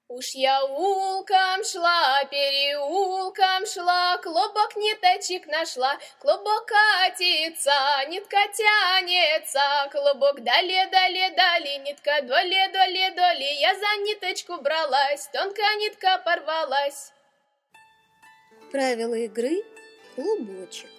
Уж я улком шла, переулком шла, клубок ниточек нашла, клубок катится, нитка тянется, клубок дали, нитка доли, я за ниточку бралась, тонкая нитка порвалась. Правила игры – клубочек.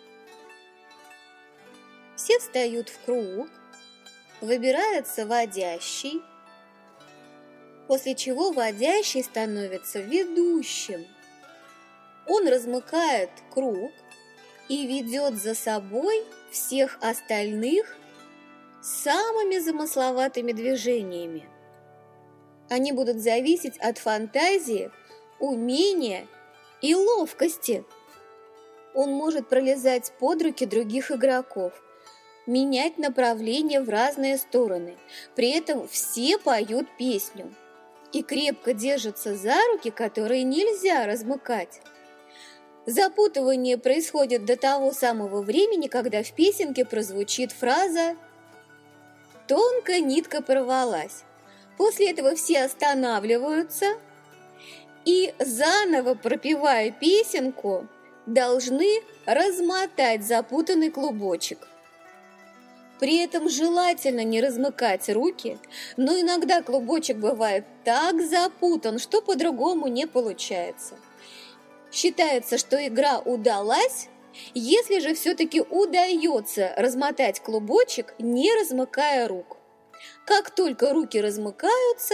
Все встают в круг, выбирается водящий, после чего водящий становится ведущим. Он размыкает круг и ведет за собой всех остальных самыми замысловатыми движениями. Они будут зависеть от фантазии, умения и ловкости. Он может пролезать под руки других игроков, менять направление в разные стороны. При этом все поют песню и крепко держатся за руки, которые нельзя размыкать. Запутывание происходит до того самого времени, когда в песенке прозвучит фраза «Тонкая нитка порвалась». После этого все останавливаются и, заново пропевая песенку, должны размотать запутанный клубочек. При этом желательно не размыкать руки, но иногда клубочек бывает так запутан, что по-другому не получается. Считается, что игра удалась, если же все-таки удается размотать клубочек, не размыкая рук. Как только руки размыкаются,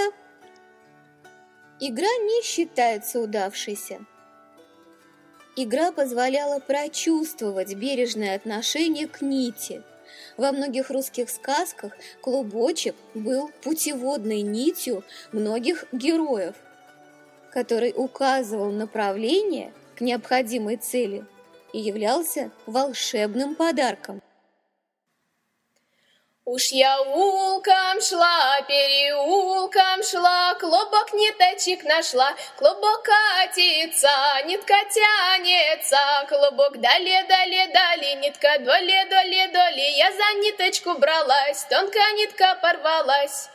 игра не считается удавшейся. Игра позволяла прочувствовать бережное отношение к нити. Во многих русских сказках клубочек был путеводной нитью многих героев, который указывал направление к необходимой цели и являлся волшебным подарком. Уж я улком шла, переулком шла, клубок ниточек нашла, клубок катится, нитка тянется, клубок дали, нитка доли, я за ниточку бралась, тонкая нитка порвалась.